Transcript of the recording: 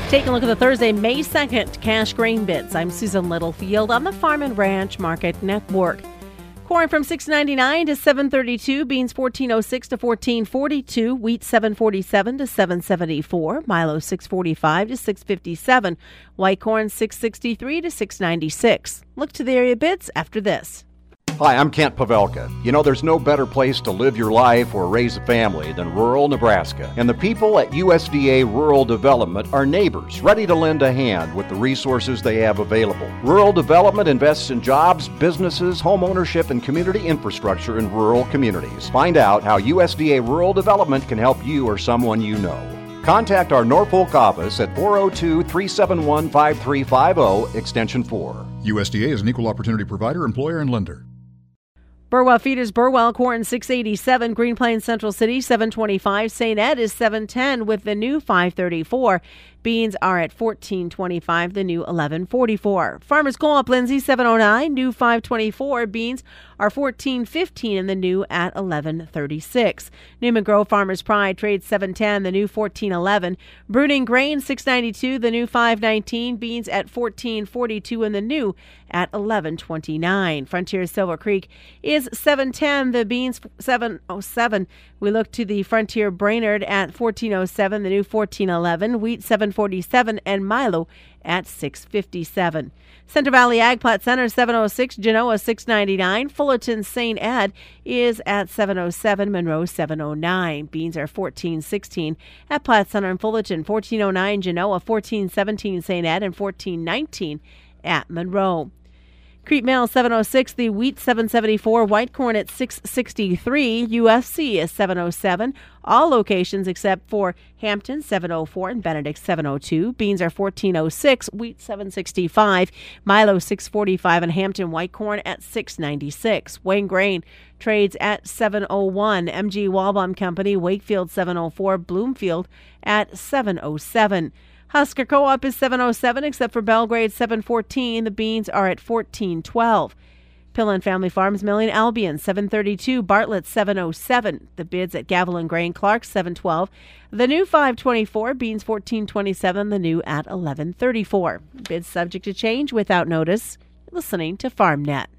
Taking a look at the Thursday, May 2nd cash grain bits. I'm Susan Littlefield on the Farm and Ranch Market Network. Corn from $6.99 to $7.32, beans $14.06 to $14.42, wheat $7.47 to $7.74, Milo $6.45 to $6.57, white corn $6.63 to $6.96. Look to the area bits after this. Hi, I'm Kent Pavelka. You know, there's no better place to live your life or raise a family than rural Nebraska. And the people at USDA Rural Development are neighbors, ready to lend a hand with the resources they have available. Rural Development invests in jobs, businesses, home ownership, and community infrastructure in rural communities. Find out how USDA Rural Development can help you or someone you know. Contact our Norfolk office at 402-371-5350, extension 4. USDA is an equal opportunity provider, employer, and lender. Burwell Feeders, Burwell corn $6.87, Green Plains Central City $7.25, St. Ed is $7.10 with the new $5.34. Beans are at $14.25, the new $11.44. Farmers Co-op Lindsay $7.09, new $5.24. Beans are $14.15 and the new at $11.36. Newman Grove Farmers Pride trades $7.10, the new $14.11. Bruning Grain $6.92, the new $5.19. Beans at $14.42 and the new at $11.29. Frontier Silver Creek is $7.10, the beans $7.07. We look to the Frontier Brainerd at $14.07, the new $14.11. Wheat $7.47 and Milo at $6.57. Central Valley Ag Plat Center $7.06, Genoa $6.99. Fullerton St. Ed is at $7.07, Monroe $7.09. Beans are $14.16 at Plat Center and Fullerton, $14.09 Genoa, $14.17 St. Ed, and $14.19 at Monroe. Crete Mill $7.06, the wheat $7.74, white corn at $6.63, UFC is $7.07. All locations except for Hampton $7.04 and Benedict $7.02. Beans are $14.06, wheat $7.65, Milo $6.45, and Hampton white corn at $6.96. Wayne Grain trades at $7.01. MG Walbaum Company, Wakefield $7.04, Bloomfield at $7.07. Husker Co-op is $7.07, except for Belgrade $7.14. The beans are at $14.12. Pillen Family Farms Milling Albion $7.32. Bartlett $7.07. The bids at Gavilan Grain Clark $7.12. The new $5.24. Beans $14.27. The new at $11.34. Bids subject to change without notice. Listening to FarmNet.